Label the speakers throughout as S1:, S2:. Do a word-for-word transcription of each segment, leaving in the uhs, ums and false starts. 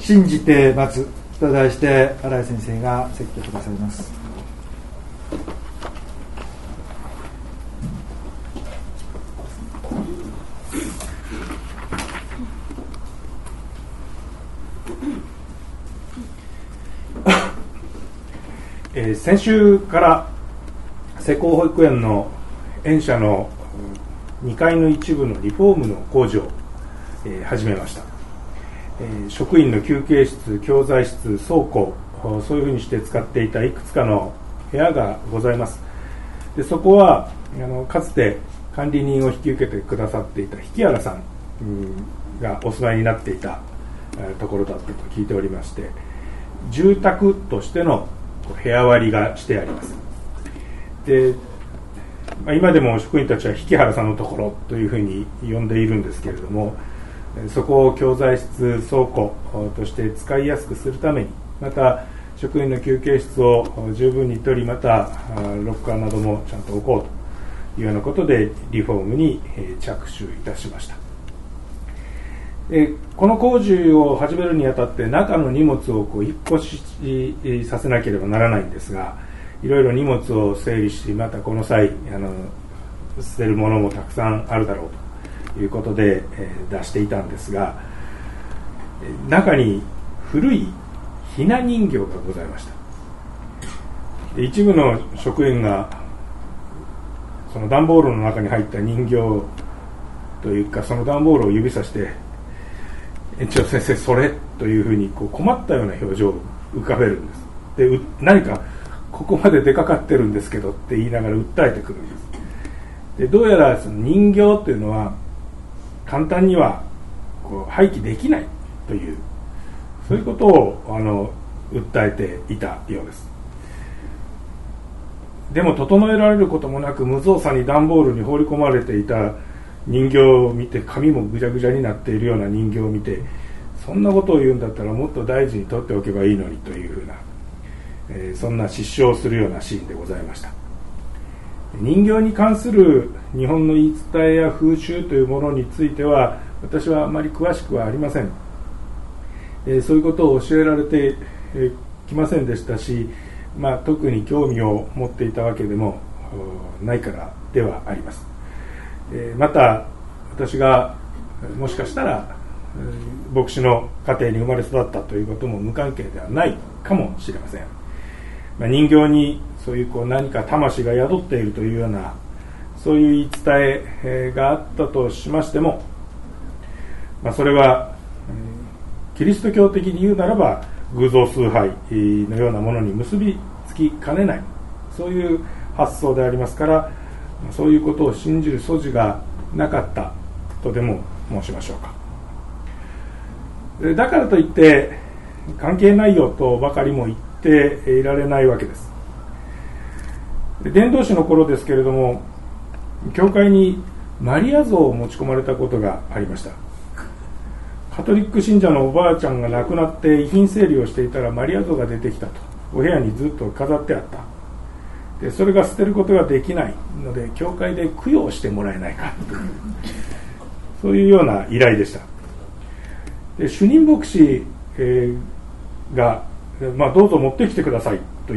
S1: 信じて待つと題して新井先生が説教くださいます。えー、先週から施工保育園の園舎のにかいの一部のリフォームの工事を、えー、始めました。えー、職員の休憩室、教材室、倉庫、そういうふうにして使っていたいくつかの部屋がございます。でそこはあのかつて管理人を引き受けてくださっていた引原さんがお住まいになっていたところだったと聞いておりまして、住宅としての部屋割りがしてあります。で、まあ、今でも職員たちは引原さんのところというふうに呼んでいるんですけれども、そこを教材室、倉庫として使いやすくするために、また職員の休憩室を十分に取り、またロッカーなどもちゃんと置こうというようなことでリフォームに着手いたしました。この工事を始めるにあたって中の荷物をこう引っ越しさせなければならないんですが、いろいろ荷物を整理し、またこの際あの捨てるものもたくさんあるだろうということで、えー、出していたんですが、中に古いひな人形がございました。一部の職員がその段ボールの中に入った人形というか、その段ボールを指さして、園長先生それというふうにこう困ったような表情を浮かべるんです。で何かここまで出かかってるんですけどって言いながら訴えてくるんです。でどうやらその人形というのは簡単にはこう廃棄できないという、そういうことをあの訴えていたようです。でも整えられることもなく無造作に段ボールに放り込まれていた人形を見て、髪もぐちゃぐちゃになっているような人形を見て、そんなことを言うんだったらもっと大事に取っておけばいいのにというふうな、えー、そんな失笑するようなシーンでございました。人形に関する日本の言い伝えや風習というものについては私はあまり詳しくはありません。えー、そういうことを教えられてきませんでしたし、まあ、特に興味を持っていたわけでもないからではあります。また私がもしかしたら牧師の家庭に生まれ育ったということも無関係ではないかもしれません。まあ、人形にそういう、こう何か魂が宿っているというようなそういう言い伝えがあったとしましても、まあ、それはキリスト教的に言うならば偶像崇拝のようなものに結びつきかねない、そういう発想でありますから、そういうことを信じる素地がなかったとでも申しましょうか。だからといって関係ないよとばかりも言っていられないわけです。伝道師の頃ですけれども、教会にマリア像を持ち込まれたことがありました。カトリック信者のおばあちゃんが亡くなって遺品整理をしていたらマリア像が出てきたと、お部屋にずっと飾ってあった。でそれが捨てることができないので教会で供養してもらえないかというそういうような依頼でした。で主任牧師、えー、が、まあ、どうぞ持ってきてくださいと言って、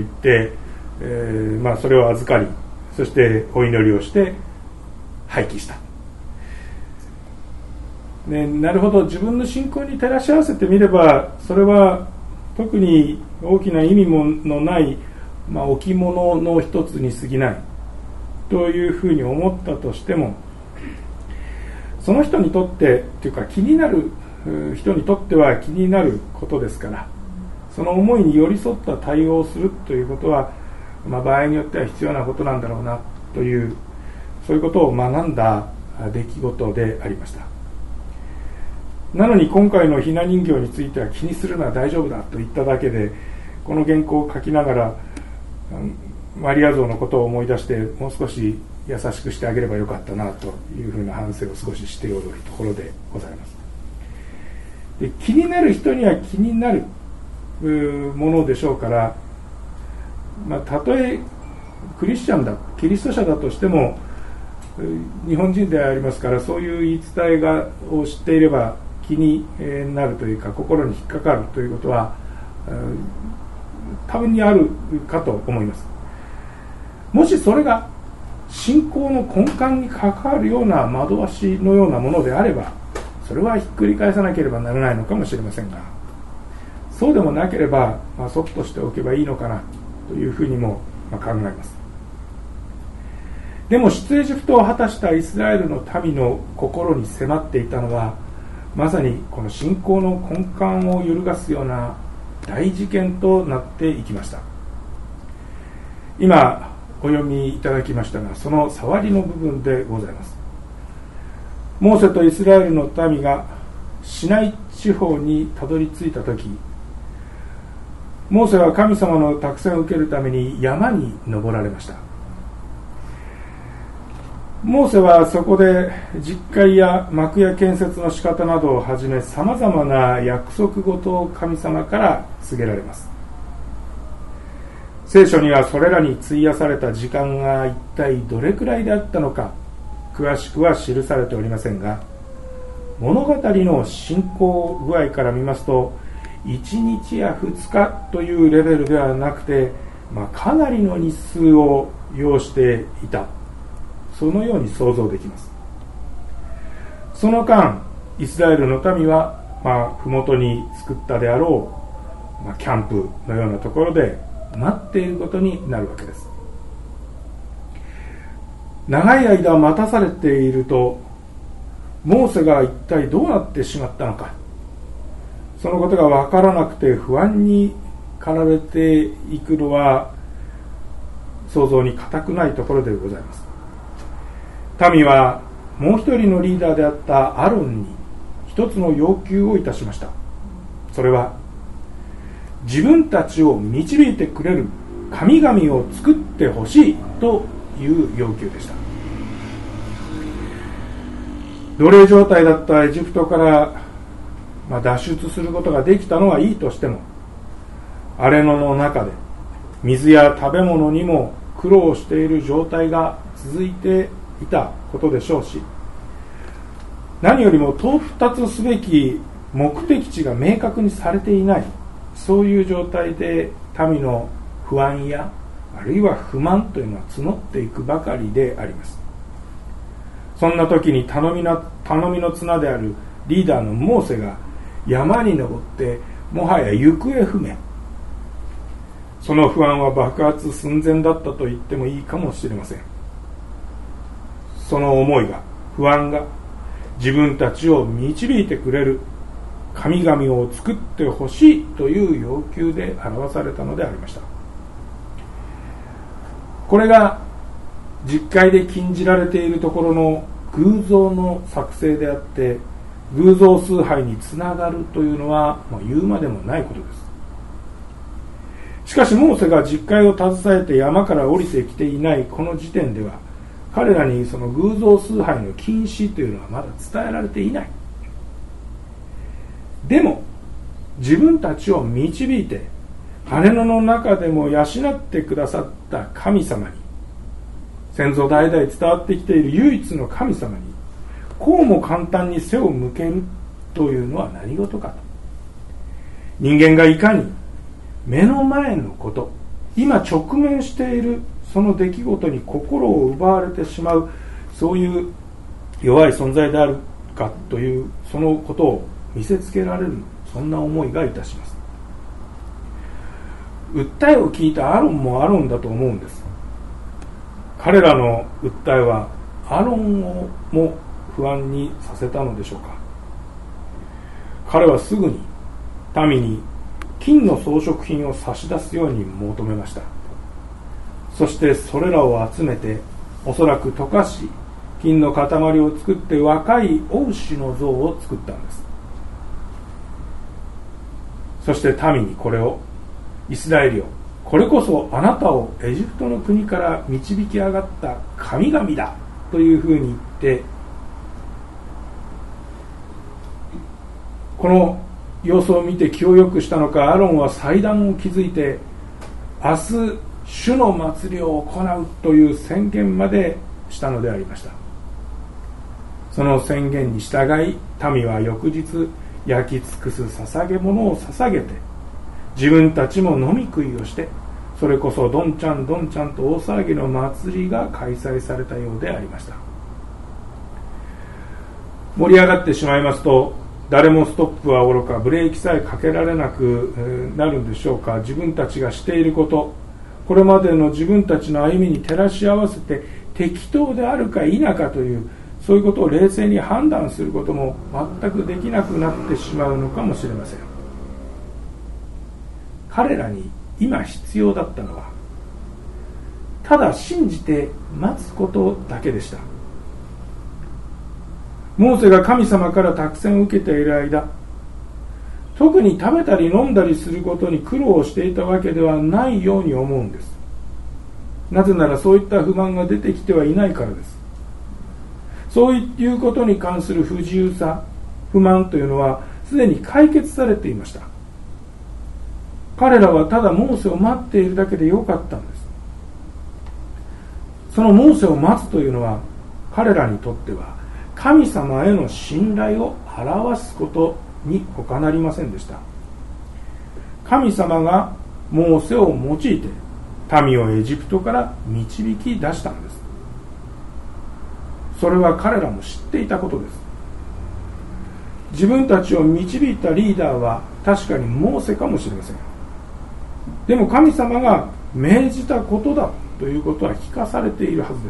S1: えーまあ、それを預かり、そしてお祈りをして廃棄した。でなるほど、自分の信仰に照らし合わせてみればそれは特に大きな意味ものないまあ、置物の一つに過ぎないというふうに思ったとしても、その人にとってというか気になる人にとっては気になることですから、その思いに寄り添った対応をするということは、まあ、場合によっては必要なことなんだろうなという、そういうことを学んだ出来事でありました。なのに今回のひな人形については気にするのは大丈夫だと言っただけで、この原稿を書きながらマリア像のことを思い出して、もう少し優しくしてあげればよかったなというふうな反省を少ししておるところでございます。で気になる人には気になるものでしょうから、まあ、たとえクリスチャンだキリスト者だとしても日本人でありますから、そういう言い伝えがを知っていれば気になるというか、心に引っかかるということは多分にあるかと思います。もしそれが信仰の根幹に関わるような惑わしのようなものであれば、それはひっくり返さなければならないのかもしれませんが、そうでもなければ、まあ、そっとしておけばいいのかなというふうにも考えます。でも出エジプトを果たしたイスラエルの民の心に迫っていたのは、まさにこの信仰の根幹を揺るがすような大事件となっていきました。今お読みいただきましたが、その触りの部分でございます。モーセとイスラエルの民がシナイ地方にたどり着いたとき、モーセは神様の託戦を受けるために山に登られました。モーセはそこで実会や幕屋建設の仕方などをはじめ、さまざまな約束事を神様から告げられます。聖書にはそれらに費やされた時間が一体どれくらいであったのか、詳しくは記されておりませんが、物語の進行具合から見ますと、いちにちやふつかというレベルではなくて、まあ、かなりの日数を要していた、そのように想像できます。その間、イスラエルの民は、まあ、麓に作ったであろう、まあ、キャンプのようなところで待っていることになるわけです。長い間待たされていると、モーセが一体どうなってしまったのか、そのことが分からなくて不安に駆られていくのは想像に難くないところでございます。民はもう一人のリーダーであったアロンに一つの要求をいたしました。それは自分たちを導いてくれる神々を作ってほしいという要求でした。奴隷状態だったエジプトから、まあ、脱出することができたのはいいとしても、荒れ野の中で水や食べ物にも苦労している状態が続いていたことでしょうし、何よりも到達すべき目的地が明確にされていない、そういう状態で民の不安やあるいは不満というのは募っていくばかりであります。そんな時に頼みの、頼みの綱であるリーダーのモーセが山に登ってもはや行方不明、その不安は爆発寸前だったと言ってもいいかもしれません。その思いが、不安が自分たちを導いてくれる神々を作ってほしいという要求で表されたのでありました。これが実会で禁じられているところの偶像の作成であって、偶像崇拝につながるというのはもう言うまでもないことです。しかしモーセが実会を携えて山から降りてきていないこの時点では、彼らにその偶像崇拝の禁止というのはまだ伝えられていない。でも自分たちを導いて荒れ野の中でも養ってくださった神様に、先祖代々伝わってきている唯一の神様にこうも簡単に背を向けるというのは何事かと。人間がいかに目の前のこと、今直面しているその出来事に心を奪われてしまう、そういう弱い存在であるかというそのことを見せつけられる、そんな思いがいたします。訴えを聞いたアロンもアロンだと思うんです。彼らの訴えはアロンをも不安にさせたのでしょうか。彼はすぐに民に金の装飾品を差し出すように求めました。そしてそれらを集めて、おそらく溶かし金の塊を作って若い王子の像を作ったんです。そして民にこれを、イスラエルよ、これこそあなたをエジプトの国から導き上がった神々だというふうに言って、この様子を見て気をよくしたのか、アロンは祭壇を築いて明日主の祭りを行うという宣言までしたのでありました。 その宣言に従い、民は翌日焼き尽くす捧げ物を捧げて、自分たちも飲み食いをして、それこそどんちゃんどんちゃんと大騒ぎの祭りが開催されたようでありました。盛り上がってしまいますと、誰もストップはおろかブレーキさえかけられなくなるんでしょうか。自分たちがしていること、これまでの自分たちの歩みに照らし合わせて適当であるか否かという、そういうことを冷静に判断することも全くできなくなってしまうのかもしれません。彼らに今必要だったのは、ただ信じて待つことだけでした。モーセが神様から託戦を受けている間、特に食べたり飲んだりすることに苦労していたわけではないように思うんです。なぜならそういった不満が出てきてはいないからです。そういうことに関する不自由さ、不満というのはすでに解決されていました。彼らはただモーセを待っているだけでよかったんです。そのモーセを待つというのは、彼らにとっては神様への信頼を表すことに他なりませんでした。神様がモーセを用いて民をエジプトから導き出したんです。それは彼らも知っていたことです。自分たちを導いたリーダーは確かにモーセかもしれません。でも神様が命じたことだということは聞かされているはずです。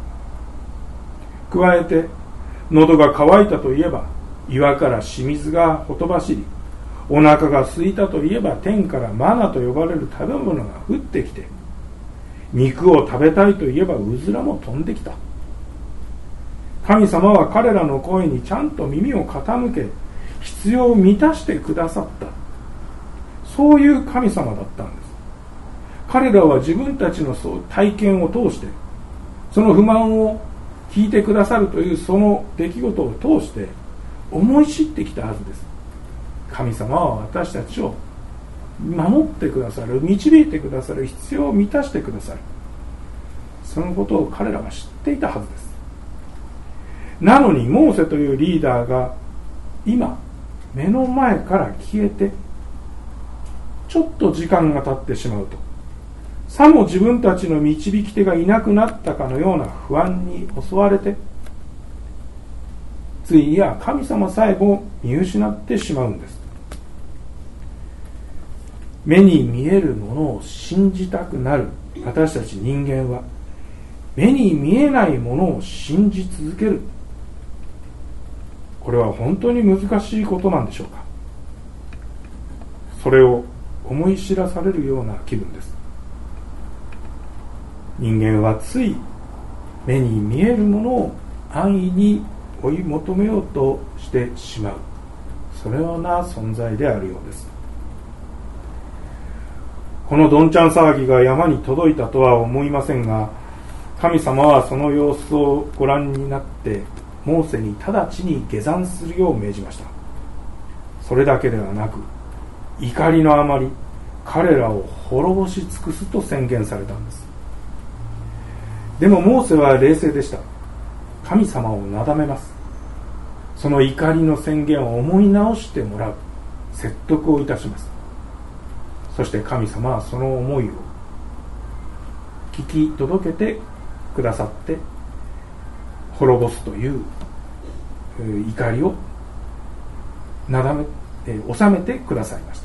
S1: 加えて、喉が渇いたといえば岩から清水がほとばしり、お腹が空いたといえば天からマナと呼ばれる食べ物が降ってきて、肉を食べたいといえばうずらも飛んできた。神様は彼らの声にちゃんと耳を傾け、必要を満たしてくださった。そういう神様だったんです。彼らは自分たちの体験を通して、その不満を聞いてくださるというその出来事を通して思い知ってきたはずです。神様は私たちを守ってくださる、導いてくださる、必要を満たしてくださる。そのことを彼らは知っていたはずです。なのにモーセというリーダーが今目の前から消えて、ちょっと時間が経ってしまうと、さも自分たちの導き手がいなくなったかのような不安に襲われて、ついや神様さえも見失ってしまうんです。目に見えるものを信じたくなる私たち人間は、目に見えないものを信じ続ける。これは本当に難しいことなんでしょうか。それを思い知らされるような気分です。人間はつい目に見えるものを安易に追い求めようとしてしまう、そのような存在であるようです。このどんちゃん騒ぎが山に届いたとは思いませんが、神様はその様子をご覧になってモーセに直ちに下山するよう命じました。それだけではなく、怒りのあまり彼らを滅ぼし尽くすと宣言されたんです。でもモーセは冷静でした。神様をなだめます。その怒りの宣言を思い直してもらう、説得をいたします。そして神様はその思いを聞き届けてくださって、滅ぼすという怒りをなだめ、えー、収めてくださいました。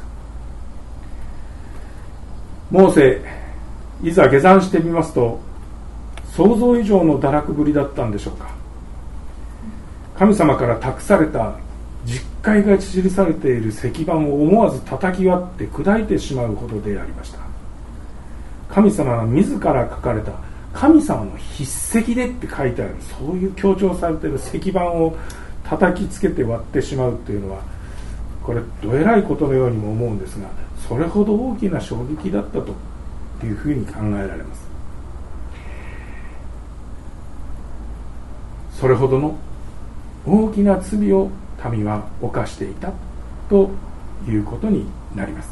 S1: モーセ、いざ下山してみますと、想像以上の堕落ぶりだったんでしょうか。神様から託された実戒が記されている石板を思わず叩き割って砕いてしまうほどでありました。神様が自ら書かれた神様の筆跡でって書いてある、そういう強調されている石板を叩きつけて割ってしまうというのは、これどえらいことのようにも思うんですが、それほど大きな衝撃だったというふうに考えられます。それほどの大きな罪を民は犯していたということになります。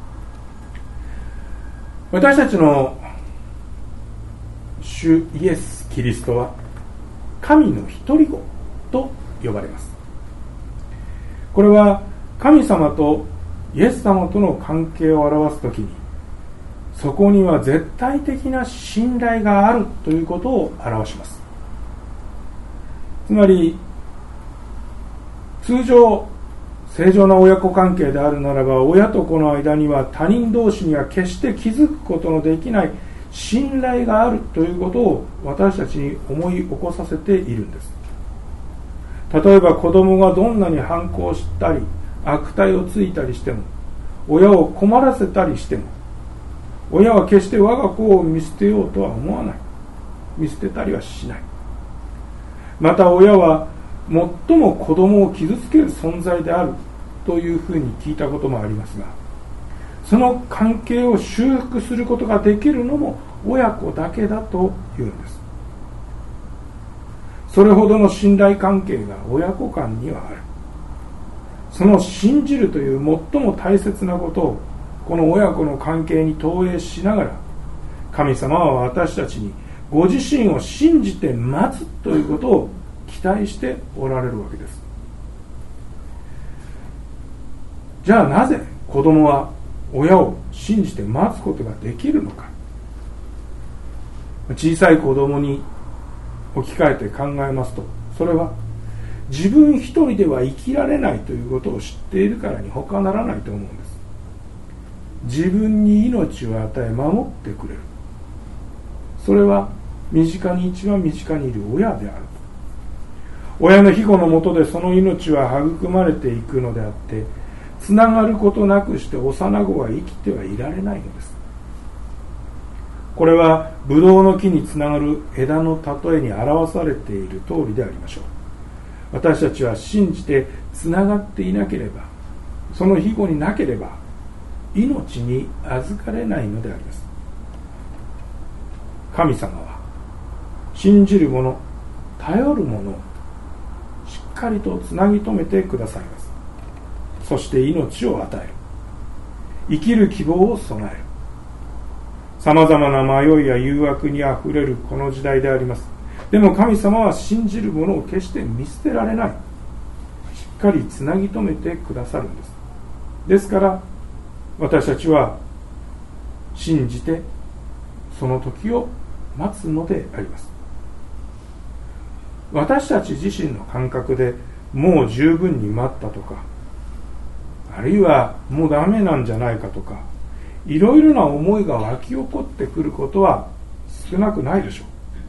S1: 私たちの主イエス・キリストは神の一人子と呼ばれます。これは神様とイエス様との関係を表すときに、そこには絶対的な信頼があるということを表します。つまり通常正常な親子関係であるならば、親と子の間には他人同士には決して気づくことのできない信頼があるということを私たちに思い起こさせているんです。例えば子供がどんなに反抗したり悪態をついたりしても、親を困らせたりしても、親は決して我が子を見捨てようとは思わない。見捨てたりはしない。また親は最も子供を傷つける存在であるというふうに聞いたこともありますが、その関係を修復することができるのも親子だけだというんです。それほどの信頼関係が親子間にはある。その信じるという最も大切なことをこの親子の関係に投影しながら、神様は私たちにご自身を信じて待つということを期待しておられるわけです。じゃあなぜ子供は親を信じて待つことができるのか。小さい子供に置き換えて考えますと、それは自分一人では生きられないということを知っているからに他ならないと思うんです。自分に命を与え守ってくれる、それは身近に一番身近にいる親である。親の庇護のもとでその命は育まれていくのであって、つながることなくして幼子は生きてはいられないのです。これはブドウの木につながる枝の例えに表されている通りでありましょう。私たちは信じてつながっていなければ、その庇護になければ命に預かれないのであります。神様は信じる者、頼る者をしっかりとつなぎ止めてくださいます。そして命を与える、生きる希望を備える。さまざまな迷いや誘惑にあふれるこの時代であります。でも神様は信じる者を決して見捨てられない、しっかりつなぎ止めてくださるんです。ですから私たちは信じてその時を待つのであります。私たち自身の感覚でもう十分に待ったとか、あるいはもうダメなんじゃないかとか、いろいろな思いが湧き起こってくることは少なくないでしょ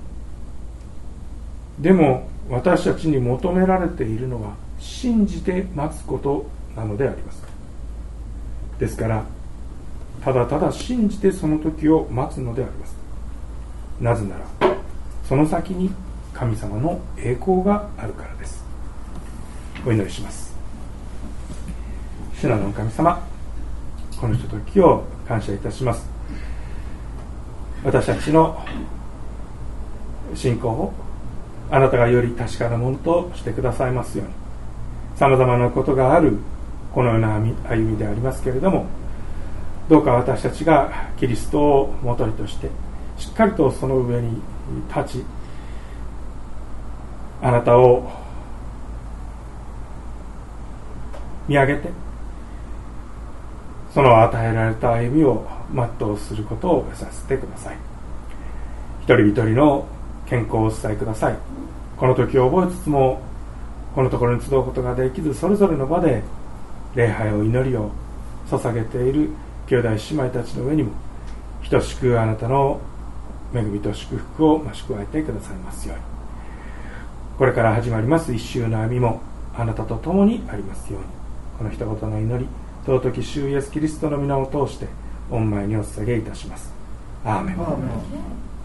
S1: う。でも私たちに求められているのは信じて待つことなのであります。ですからただただ信じてその時を待つのであります。なぜならその先に神様の栄光があるからです。お祈りします。主なる神様、このひとときを感謝いたします。私たちの信仰をあなたがより確かなものとしてくださいますように。さまざまなことがあるこのような歩みでありますけれども、どうか私たちがキリストをもとにとしてしっかりとその上に立ち、あなたを見上げて、その与えられた歩みを全うすることをさせてください。一人一人の健康をお伝えください。この時を覚えつつも、このところに集うことができず、それぞれの場で礼拝を祈りを捧げている兄弟姉妹たちの上にも、等しくあなたの恵みと祝福を増し加えてくださいますように。これから始まります一週の歩みもあなたと共にありますように。この一言の祈り、尊き主イエスキリストの皆を通して御前にお捧げいたします。アーメン。アーメン。